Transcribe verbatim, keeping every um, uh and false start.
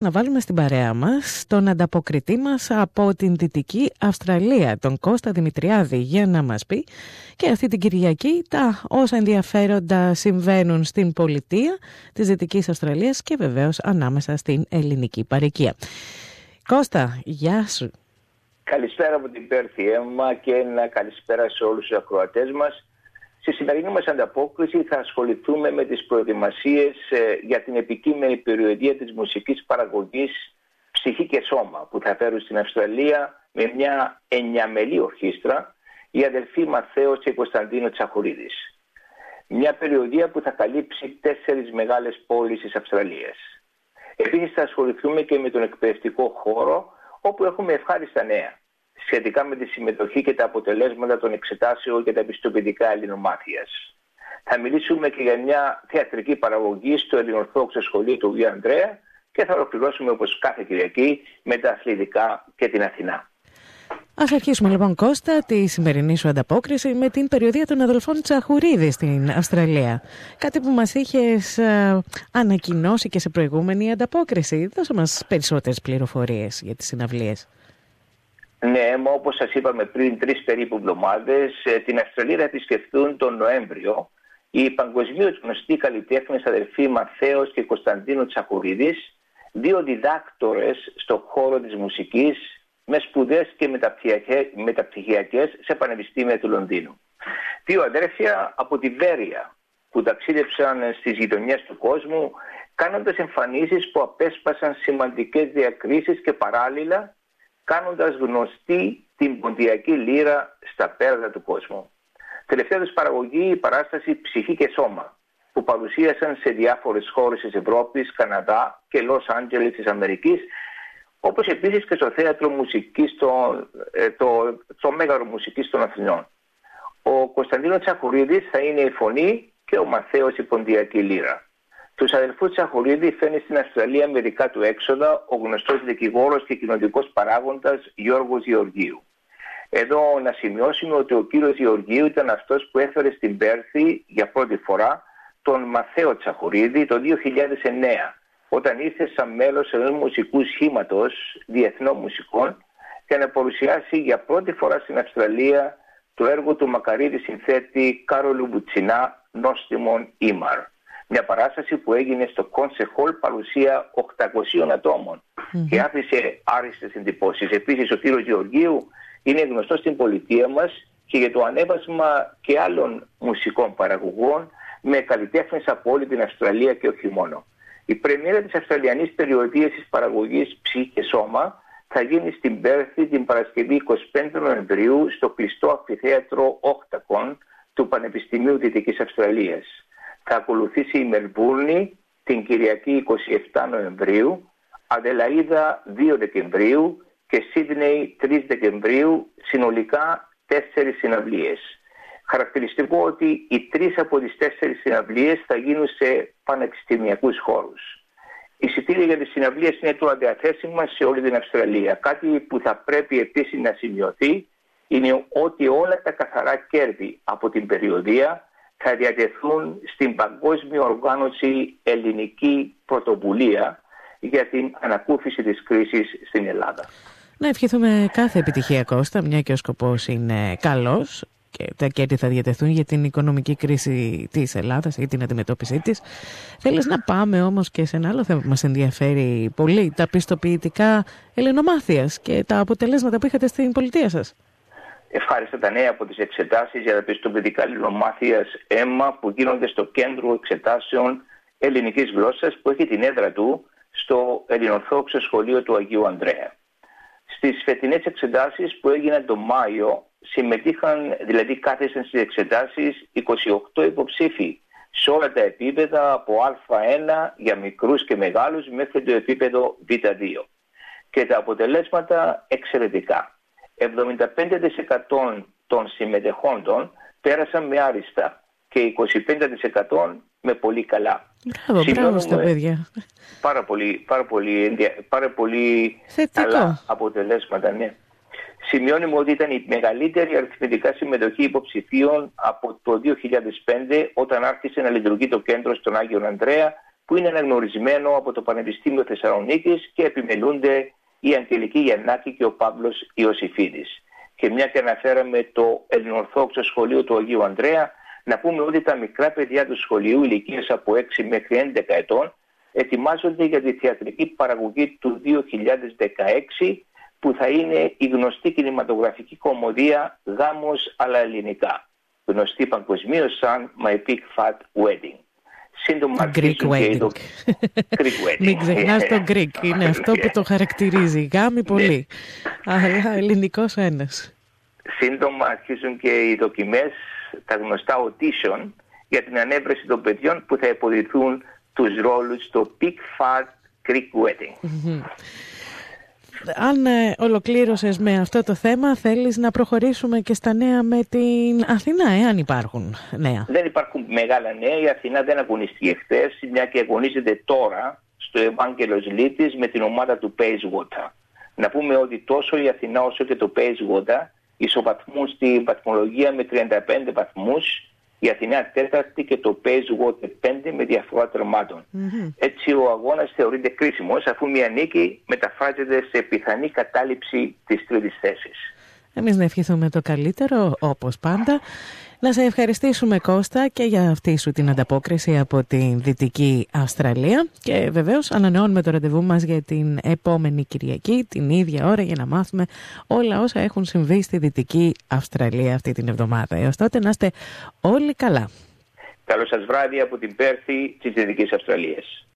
Να βάλουμε στην παρέα μας τον ανταποκριτή μας από την Δυτική Αυστραλία, τον Κώστα Δημητριάδη, για να μας πει και αυτή την Κυριακή τα όσα ενδιαφέροντα συμβαίνουν στην πολιτεία της Δυτικής Αυστραλίας και βεβαίως ανάμεσα στην ελληνική παροικία. Κώστα, γεια σου. Καλησπέρα από την Πέρθη, Έμμα, και ένα καλησπέρα σε όλους τους ακροατές μας. Στη σημερινή μας ανταπόκριση θα ασχοληθούμε με τις προετοιμασίες ε, για την επικείμενη περιοδία της μουσικής παραγωγής Ψυχή και Σώμα που θα φέρουν στην Αυστραλία με μια εννιαμελή ορχήστρα οι αδελφοί Μαθαίος και Κωνσταντίνο Τσαχουρίδης. Μια περιοδία που θα καλύψει τέσσερις μεγάλες πόλεις της Αυστραλίας. Επίσης θα ασχοληθούμε και με τον εκπαιδευτικό χώρο, όπου έχουμε ευχάριστα νέα σχετικά με τη συμμετοχή και τα αποτελέσματα των εξετάσεων και τα πιστοποιητικά ελληνομάθειας. Θα μιλήσουμε και για μια θεατρική παραγωγή στο Ελληνοορθόδοξο Σχολείο του Αγίου Ανδρέα και θα ολοκληρώσουμε όπως κάθε Κυριακή με τα αθλητικά και την Αθηνά. Ας αρχίσουμε λοιπόν, Κώστα, τη σημερινή σου ανταπόκριση με την περιοδία των αδελφών Τσαχουρίδη στην Αυστραλία. Κάτι που μας είχες α, ανακοινώσει και σε προηγούμενη ανταπόκριση. Δώσε μας περισσότερες πληροφορίες για τις συναυλίες. Ναι, μα όπως σας είπαμε πριν τρεις περίπου εβδομάδες, την Αυστραλία θα επισκεφθούν τον Νοέμβριο οι παγκοσμίως γνωστοί καλλιτέχνες αδελφοί Μαθαίος και Κωνσταντίνο Τσαχουρίδης, δύο διδάκτορες στον χώρο της μουσικής με σπουδές και μεταπτυχιακές σε πανεπιστήμια του Λονδίνου. Δύο αδέρφια από τη Βέρεια που ταξίδεψαν στις γειτονιές του κόσμου κάνοντας εμφανίσεις που απέσπασαν σημαντικές διακρίσεις και παράλληλα κάνοντας γνωστή την ποντιακή λύρα στα πέρατα του κόσμου. Τελευταία τους παραγωγή η παράσταση Ψυχή και Σώμα που παρουσίασαν σε διάφορες χώρες της Ευρώπης, Καναδά και Λος Άντζελες της Αμερικής, όπως επίσης και στο θέατρο μουσικής, το, το, το Μέγαρο Μουσικής των Αθηνών. Ο Κωνσταντίνο Τσαχουρίδης θα είναι η φωνή και ο Μαθαίος η ποντιακή λύρα. Τους αδελφούς Τσαχουρίδη φέρνει στην Αυστραλία με δικά του έξοδα ο γνωστός δικηγόρος και κοινωνικός παράγοντας Γιώργος Γεωργίου. Εδώ να σημειώσουμε ότι ο κύριος Γεωργίου ήταν αυτός που έφερε στην Πέρθη για πρώτη φορά τον Μαθαίο Τσαχουρίδη το δύο χιλιάδες εννέα, όταν ήρθε σαν μέλος ενός μουσικού σχήματος διεθνών μουσικών για να παρουσιάσει για πρώτη φορά στην Αυστραλία το έργο του μακαρίδη συνθέτη Κάρολου Μπουτσινά «Νόστιμον Ήμαρ». Μια παράσταση που έγινε στο Κόνσε Χολ παρουσία οκτακοσίων ατόμων mm-hmm. και άφησε άριστες εντυπώσεις. Επίσης ο κύριος Γεωργίου είναι γνωστός στην πολιτεία μας και για το ανέβασμα και άλλων μουσικών παραγωγών με καλλιτέχνες από όλη την Αυστραλία και όχι μόνο. Η πρεμιέρα της Αυστραλιανής περιοδίας της παραγωγής Ψυχή και Σώμα θα γίνει στην Πέρθη την Παρασκευή εικοστή πέμπτη Νοεμβρίου στο κλειστό αμφιθέατρο Όκτακον του Πανεπιστημίου Δυτικής Αυστραλίας. Θα ακολουθήσει η Μελβούρνη την Κυριακή εικοστή εβδόμη Νοεμβρίου, Αδελαΐδα δύο Δεκεμβρίου και Σίδνεϊ τρεις Δεκεμβρίου, συνολικά τέσσερις συναυλίες. Χαρακτηριστικό ότι οι τρεις από τις τέσσερις συναυλίες θα γίνουν σε πανεπιστημιακούς χώρους. Οι εισιτήρια για τις συναυλίες είναι τώρα διαθέσιμα σε όλη την Αυστραλία. Κάτι που θα πρέπει επίσης να σημειωθεί είναι ότι όλα τα καθαρά κέρδη από την περιοδία θα διατεθούν στην Παγκόσμια Οργάνωση Ελληνική Πρωτοβουλία για την ανακούφιση της κρίσης στην Ελλάδα. Να ευχηθούμε κάθε επιτυχία, Κώστα, μια και ο σκοπός είναι καλός και τα κέρδη θα διατεθούν για την οικονομική κρίση της Ελλάδας ή την αντιμετώπιση της. Θέλεις να πάμε όμως και σε ένα άλλο θέμα που μας ενδιαφέρει πολύ, τα πιστοποιητικά ελληνομάθειας και τα αποτελέσματα που είχατε στην πολιτεία σας. Ευχάριστα τα νέα από τις εξετάσεις για τα πιστοποιητικά ελληνομάθειας ΕΜΜΑ που γίνονται στο Κέντρο Εξετάσεων Ελληνικής Γλώσσας που έχει την έδρα του στο Ελληνοορθόδοξο Σχολείο του Αγίου Ανδρέα. Στις φετινές εξετάσεις που έγιναν τον Μάιο συμμετείχαν, δηλαδή κάθεσαν στις εξετάσεις είκοσι οκτώ υποψήφοι σε όλα τα επίπεδα από Α ένα για μικρούς και μεγάλους μέχρι το επίπεδο Β δύο. Και τα αποτελέσματα εξαιρετικά. εβδομήντα πέντε τοις εκατό των συμμετεχόντων πέρασαν με άριστα και είκοσι πέντε τοις εκατό με πολύ καλά. Μπράβο, μπράβο στα παιδιά. Πάρα πολύ, πάρα πολύ, πάρα πολύ καλά αποτελέσματα, ναι. Σημειώνουμε ότι ήταν η μεγαλύτερη αριθμητικά συμμετοχή υποψηφίων από το δύο χιλιάδες πέντε όταν άρχισε να λειτουργεί το κέντρο στον Άγιο Ανδρέα που είναι αναγνωρισμένο από το Πανεπιστήμιο Θεσσαλονίκης και επιμελούνται η Αγγελική Γιαννάκη και ο Παύλος Ιωσήφιδης. Και μια και αναφέραμε το Ελληνοορθόδοξο Σχολείο του Αγίου Ανδρέα, να πούμε ότι τα μικρά παιδιά του σχολείου ηλικίας από έξι μέχρι έντεκα ετών ετοιμάζονται για τη θεατρική παραγωγή του δύο χιλιάδες δεκαέξι, που θα είναι η γνωστή κινηματογραφική κομμωδία «Γάμος αλλά ελληνικά», γνωστή παγκοσμίως σαν My Big Fat Wedding. Σύντομα Greek wedding. Το... Greek wedding. Μην ξεχνάς το Greek, είναι αυτό που το χαρακτηρίζει. Γάμοι πολύ, αλλά ελληνικός ένας. Σύντομα αρχίζουν και οι δοκιμές, τα γνωστά audition, για την ανέβρεση των παιδιών που θα υποδηθούν τους ρόλους στο Big Fat Greek Wedding. Mm-hmm. Αν ε, ολοκλήρωσες με αυτό το θέμα, θέλεις να προχωρήσουμε και στα νέα με την Αθηνά, εάν υπάρχουν νέα? Δεν υπάρχουν μεγάλα νέα. Η Αθηνά δεν αγωνίστηκε χθες, μια και αγωνίζεται τώρα στο Ευάγγελος Λίτης με την ομάδα του Bayswater. Να πούμε ότι τόσο η Αθηνά όσο και το Bayswater ισοβαθμούν στη βαθμολογία με τριάντα πέντε βαθμούς. Η Αθηνά τέταρτη και το Bayswater πέντε με διαφορά τερμάτων. Mm-hmm. Έτσι ο αγώνας θεωρείται κρίσιμος, αφού μια νίκη μεταφράζεται σε πιθανή κατάληψη της τρίτης θέσης. Εμείς να ευχηθούμε το καλύτερο, όπως πάντα. Να σε ευχαριστήσουμε, Κώστα, και για αυτή σου την ανταπόκριση από την Δυτική Αυστραλία. Και βεβαίως ανανεώνουμε το ραντεβού μας για την επόμενη Κυριακή, την ίδια ώρα, για να μάθουμε όλα όσα έχουν συμβεί στη Δυτική Αυστραλία αυτή την εβδομάδα. Έως τότε να είστε όλοι καλά. Καλό σας βράδυ από την Πέρθη της Δυτικής Αυστραλίας.